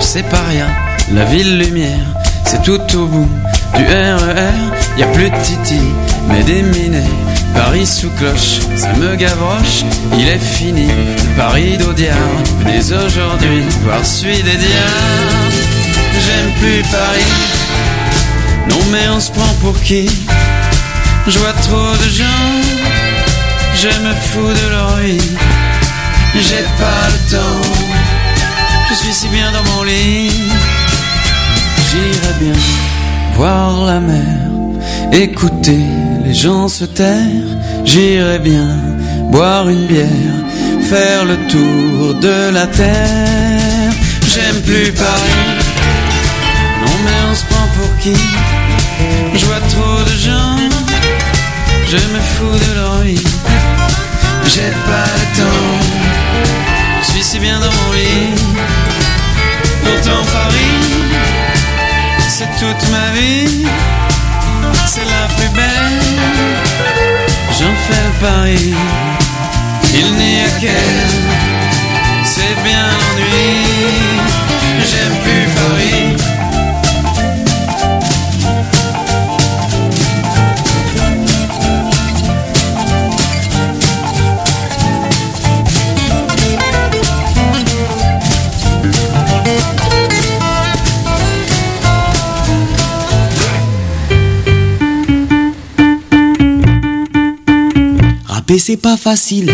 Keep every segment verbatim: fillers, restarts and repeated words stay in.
c'est Paria, la ville lumière, c'est tout au bout du R E R. Y a plus de Titi, mais des minets. Paris sous cloche, ça me gavroche. Il est fini, le Paris d'Audiard. Venez aujourd'hui voir celui des diables. J'aime plus Paris, non mais on se prend pour qui? Je vois trop de gens, je me fous de leur vie. J'ai pas le temps, je suis si bien dans mon lit. J'irais bien voir la mer, écouter les gens se taire. J'irais bien boire une bière, faire le tour de la terre. J'aime plus Paris, non mais on se prend pour qui? Je vois trop de gens, je me fous de leur vie. J'ai pas le temps, je suis si bien dans mon lit. Pourtant Paris, c'est toute ma vie, c'est la plus belle. J'en fais le pari, il n'y a qu'elle, c'est bien l'ennui. J'aime plus Paris. Rapper c'est pas facile.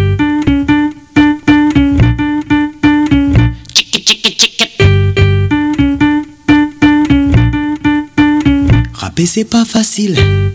Rapper c'est pas facile.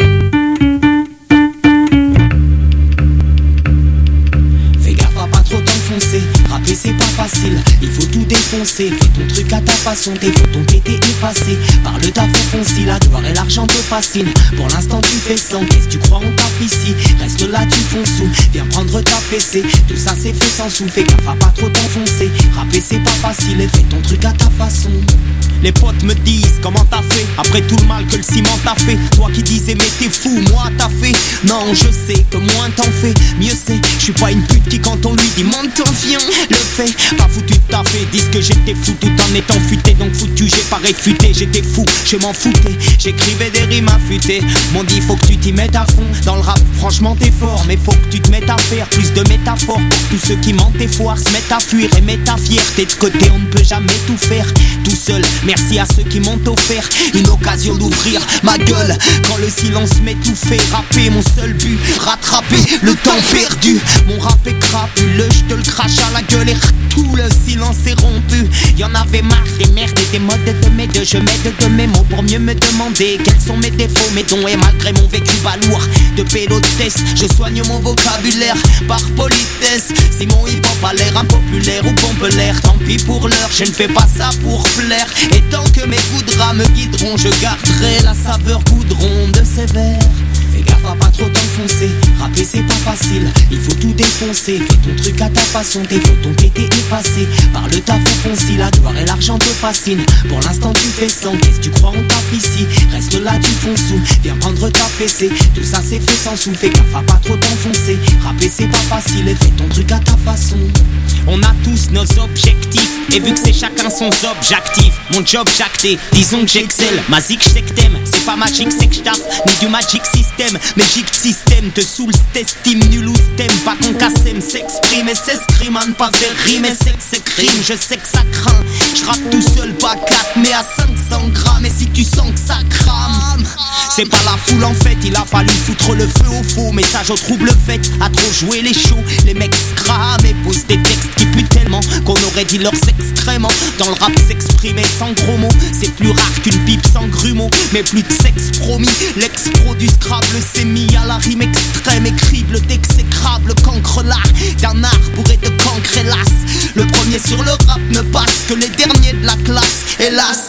Fais gaffe à pas trop t'enfoncer. Rapper c'est pas facile. Il faut tout défoncer. Fais ton truc à ta façon. Tes photos t'étaient effacées par le taf foncier. La gloire et l'argent te fascinent. Pour l'instant tu fais sans. Qu'est-ce que tu crois on tape ici? Reste là tu fonces sous. Viens prendre ta fessée. Tout ça c'est fait sans sou. Fais gaffe à pas trop t'enfoncer. Rapper c'est pas facile. Et fais ton truc à ta façon. Les potes me disent comment t'as fait. Après tout le mal que le ciment t'a fait. Toi qui disais mais t'es fou, moi t'as fait. Non je sais que moins t'en fais, mieux c'est. Je suis pas une pute qui quand on lui dit monte ton viens le fait. Pas foutu de ta fait. Disent que j'étais fou tout en étant futé. Donc foutu j'ai pas réfuté. J'étais fou, je m'en foutais. J'écrivais des rimes affûtées. M'ont dit faut que tu t'y mettes à fond. Dans le rap franchement t'es fort. Mais faut que tu te mettes à faire plus de métaphores. Pour tous ceux qui mentent et foirent se mettent à fuir. Et mettent ta fierté de côté. On ne peut jamais tout faire tout seul. Merci à ceux qui m'ont offert une occasion d'ouvrir ma gueule quand le silence m'étouffait. Rapper mon seul but, rattraper le temps perdu. Mon rap est crapuleux, je te le crache à la gueule et tout le silence est rompu. Y'en avait marre des merdes et des modes de mes deux. Je m'aide de mes mots pour mieux me demander quels sont mes défauts, mes dons. Et malgré mon vécu balourd de pélotesse, je soigne mon vocabulaire par politesse. Si mon hip-hop a l'air impopulaire ou pompe l'air, tant pis pour l'heure, je ne fais pas ça pour plaire. Et tant que mes coups de rats me guideront, je garderai la saveur goudron de ces vers. Fais gaffe à pas trop t'enfoncer. Rapper c'est pas facile, il faut tout défoncer. Fais ton truc à ta façon, tes photos t'étaient effacées par le taf foncier. La gloire et l'argent te fascinent. Pour l'instant tu fais sans. Qu'est-ce que tu crois on tape ici? Reste là tu fonces sous. Viens prendre ta fessée. Tout ça c'est fait sans sou. Fais gaffe à pas trop t'enfoncer. Rapper c'est pas facile et fais ton truc à ta façon. On a tous nos objectifs. Et vu que c'est chacun son job, j'active mon job jacté. Disons que j'excelle, ma zik j't'aime. C'est pas magique, c'est que j'taffe, ni du magic system. Magic system te saoule, t'estime nul ou t'aimes. Pas qu'on cassem, s'exprime et s'escrime à ne pas faire rime. Et c'est que c'est crime, je sais que ça craint. J'rappe tout seul, pas quatre, mais à cinq cents grammes. Et si tu sens que ça crame, c'est pas la foule en fait, il a fallu foutre le feu au faux. Message au trouble fait, à trop jouer les shows. Les mecs scram et posent des textes qui puent tellement qu'on aurait dit leurs excréments. Dans le rap s'exprimer sans gros mots, c'est plus rare qu'une pipe sans grumeaux. Mais plus de sexe promis, l'ex-pro du Scrabble s'est mis à la rime extrême. Et crible d'exécrable cancre l'art d'un art bourré de cancre hélas. Le premier sur le rap ne passe que les derniers de la classe, hélas.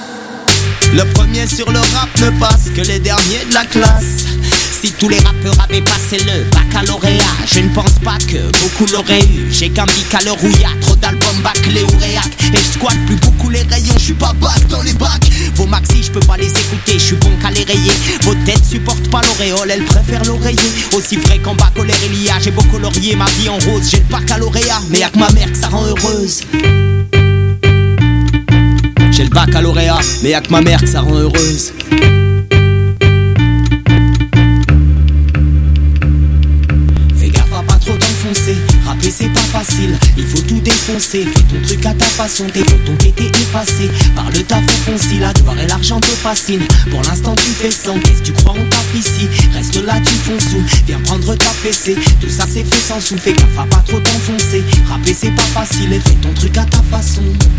Le premier sur le rap ne passe que les derniers de la classe. Si tous les rappeurs avaient passé le baccalauréat, je ne pense pas que beaucoup l'auraient eu. J'ai qu'un bic à l'heure où y a trop d'albums bâclés au réac. Et je squatte plus beaucoup les rayons, je suis pas bac dans les bacs. Vos maxi, je peux pas les écouter, je suis bon qu'à les rayer. Vos têtes supportent pas l'auréole, elles préfèrent l'oreiller. Aussi vrai qu'en bas colère il y a, j'ai beau colorier ma vie en rose. J'ai le baccalauréat, mais y'a que ma mère que ça rend heureuse. baccalauréat, mais y'a que ma mère que ça rend heureuse. Fais gaffe à pas trop t'enfoncer, rapper c'est pas facile, il faut tout défoncer. Fais ton truc à ta façon, tes photos ont été effacées par le taf au foncé, la gloire et l'argent te fascinent. Pour l'instant tu fais sans, qu'est-ce que tu crois on tape ici? Reste là tu fonds sous, viens prendre ta fessée. Tout ça c'est fait sans sous, fais gaffe à pas trop t'enfoncer. Rapper c'est pas facile et fais ton truc à ta façon.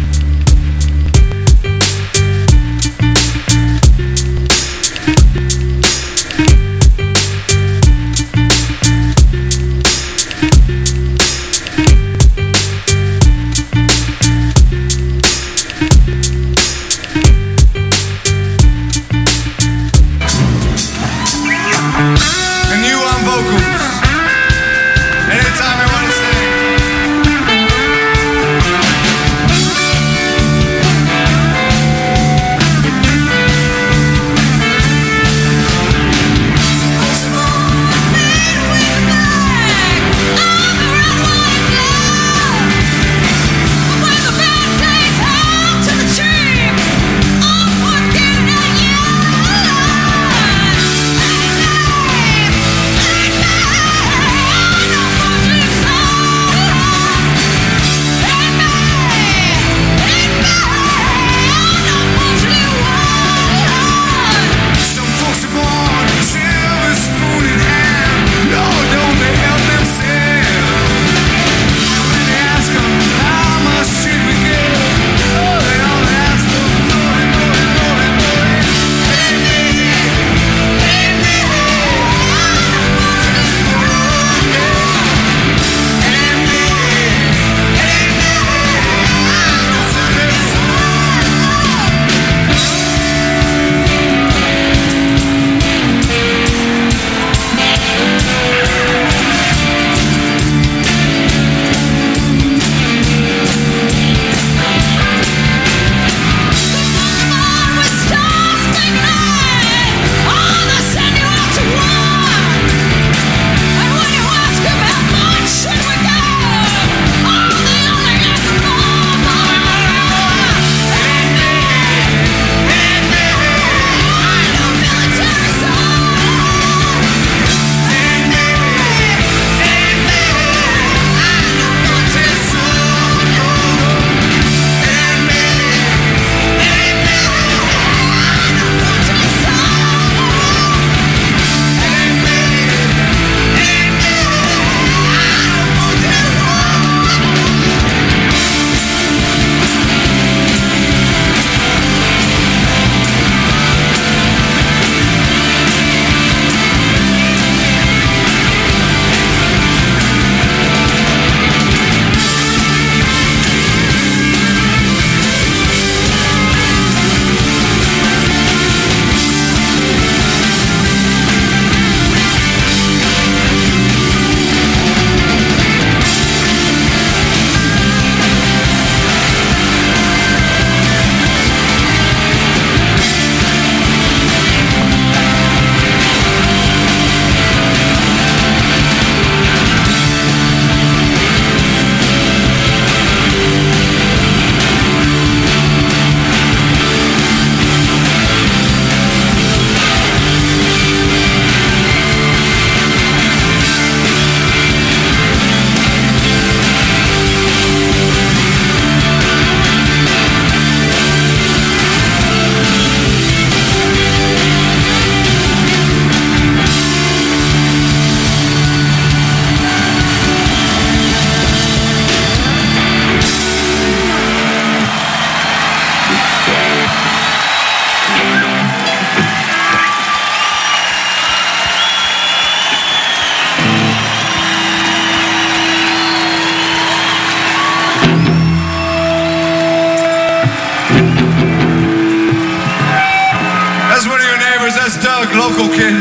local kid.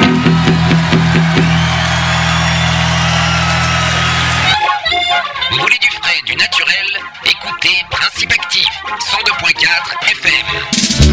Vous voulez du frais, du naturel? Écoutez Principe Actif, cent deux point quatre F M.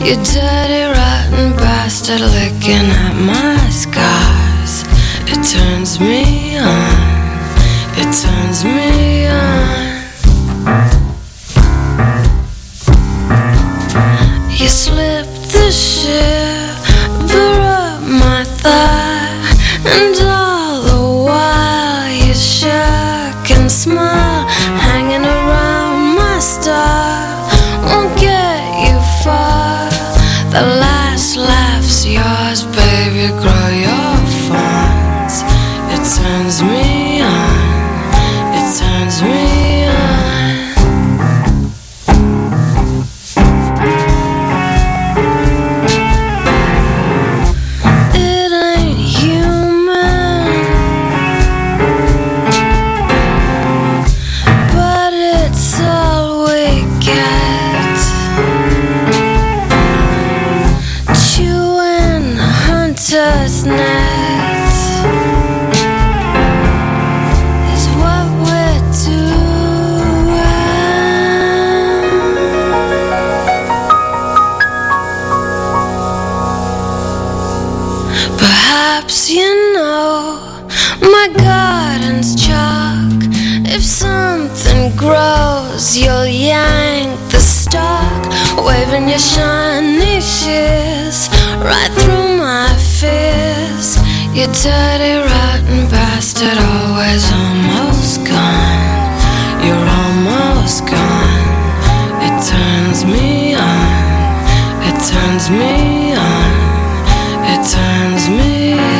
You dirty, rotten bastard licking at my scars. It turns me on, it turns me on. You slipped the shiver up my thigh, and all the while you shook and smiled, hanging around my star. Won't get you far. The last laugh's yours, baby. Grow your fawns. It turns me on. It turns me on. It ain't human, but it's all we get. Chewing hunter's net is what we're doing. Perhaps you know my garden's chalk. If something grows, you'll yank the stalk, waving your shiny shears right through my fears. You dirty, rotten bastard, always almost gone. You're almost gone. It turns me on. It turns me on. It turns me on.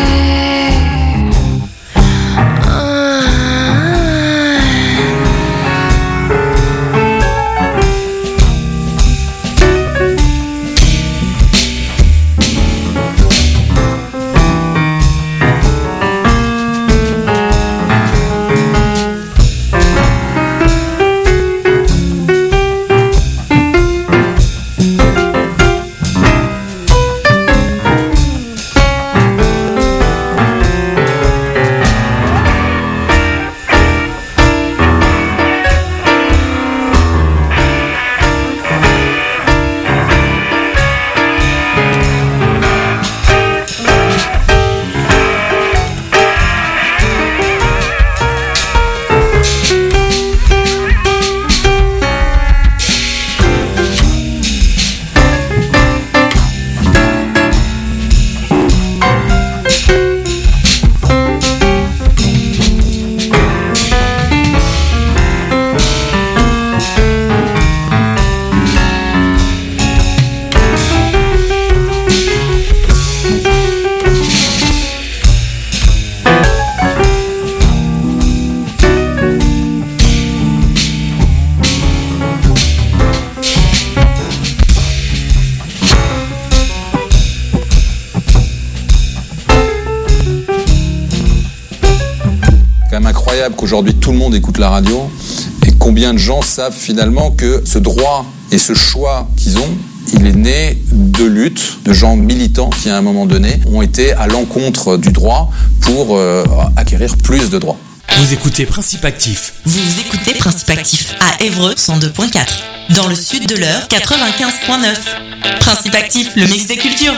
Qu'aujourd'hui tout le monde écoute la radio, et combien de gens savent finalement que ce droit et ce choix qu'ils ont, il est né de luttes de gens militants qui à un moment donné ont été à l'encontre du droit pour euh, acquérir plus de droits. Vous écoutez Principe Actif. Vous écoutez Principe Actif à Évreux cent deux point quatre, dans le sud de l'Eure quatre-vingt-quinze point neuf. Principe Actif, le mix des cultures.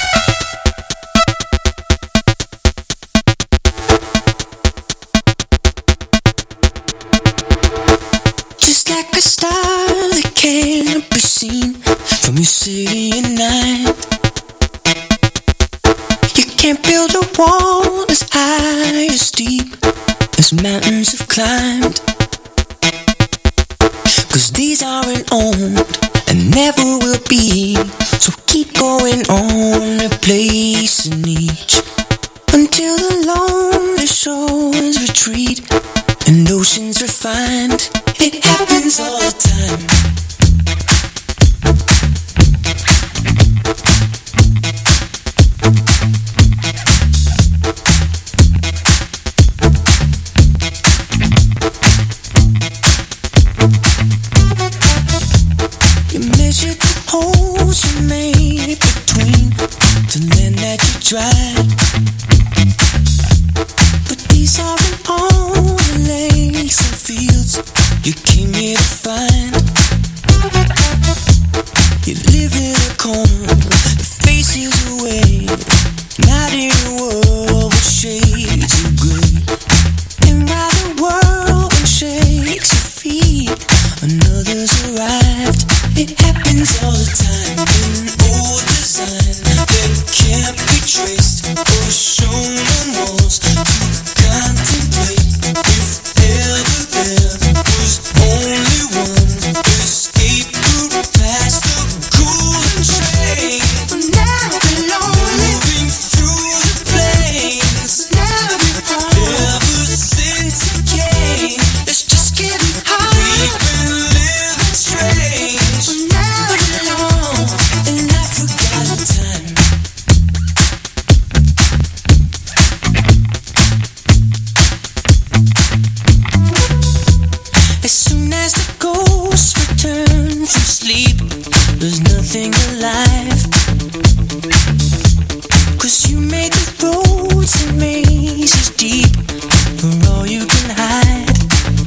Like a star that can't be seen from your city at night. You can't build a wall as high as deep as mountains have climbed. Cause these aren't owned and never will be. So keep going on, replacing each, until the lonely shores retreat and oceans refined. It happens all the time. You measured the holes you made between the land that you tried. But these aren't all the lakes and fields you came here to find. You live in a corner, the faces away, not in a world with shades of grey. And while the world shakes your feet, another's arrived. It happens all the time in old design that can't be traced or shown on walls to contemplate. If ever there was only one escape route past the cooling train, we'll never be lonely. Moving through the plains, never be home. Ever since it came, it's just getting hard. We've been living strange, we'll never be alone. And I forgot the time. As soon as the ghosts return from sleep, there's nothing alive. Cause you made the roads and mazes deep for all you can hide.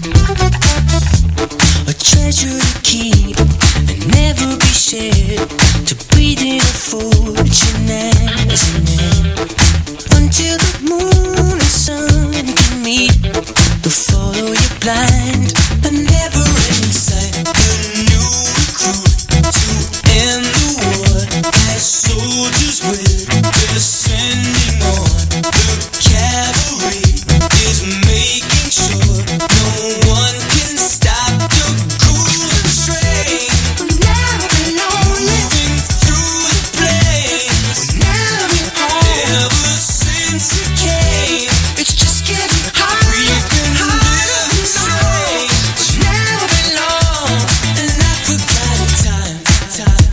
A treasure to keep and never be shared, to breathe in a fortune as an end. Until the moon and sun can meet, they'll follow you blind. A never-ending sight, the new recruit to end the war. As soldiers will, they're sending on. The cavalry is making sure no one can stop the cooling train. We'll never be lonely. Moving through the plains, we'll never be home. Ever since it came, it's just getting harder. We've been living strange, we'll never be long. And I forgot the time, time.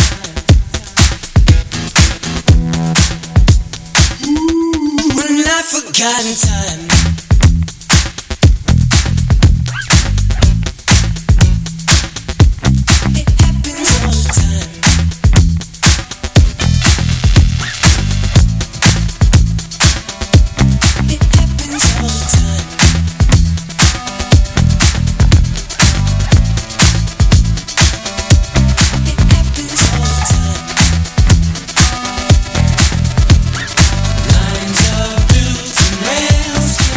When I forgotten time. It happens all the time. It happens all the time. It happens all the time. Lines are built and rails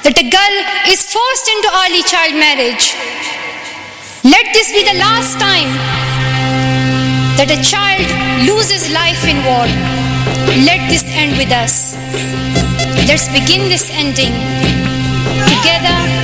that a girl is forced into early child marriage. Let this be the last time that a child loses life in war. Let this end with us. Let's begin this ending together